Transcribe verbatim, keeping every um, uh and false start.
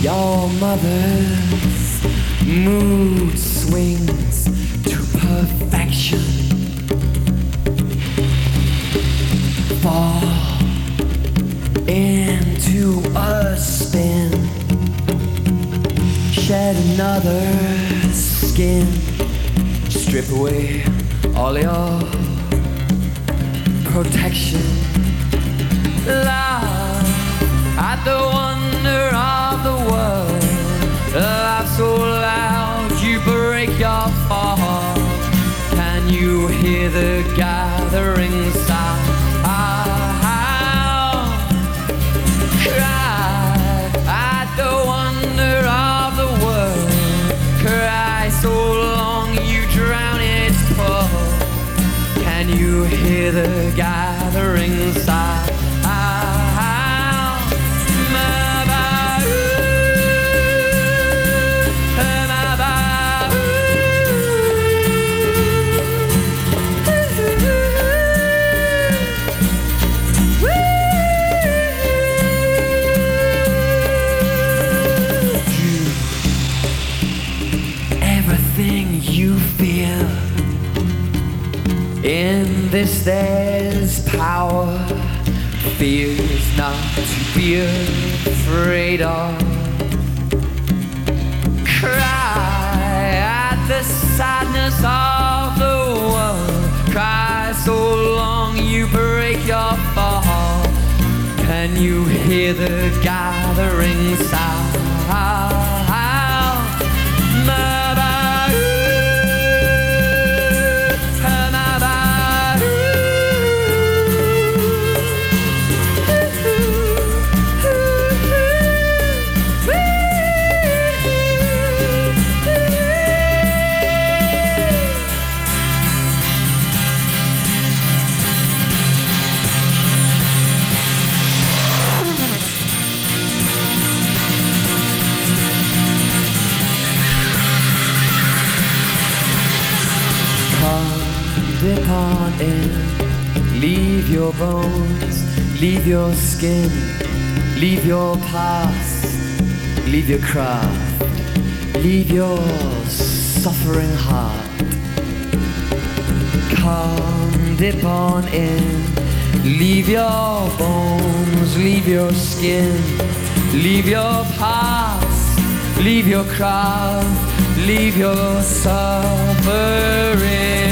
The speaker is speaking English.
Your mother's mood swings to perfection. Fall into a spin. Shed another skin. Strip away all your protection. Laugh at the wonder of the world. Laugh so loud you break your fall. Can you hear the gathering sound? Cry at the wonder of the world. Cry so long you drown its pull. Can you hear the gathering sound? You feel in this there's power. Fear is not to be afraid of. Cry at the sadness of the world. Cry so long you break your fall. Can you hear the gathering sound? Dip on in, leave your bones, leave your skin, leave your past, leave your craft, leave your suffering heart. Come, dip on in, leave your bones, leave your skin, leave your past, leave your craft, leave your suffering.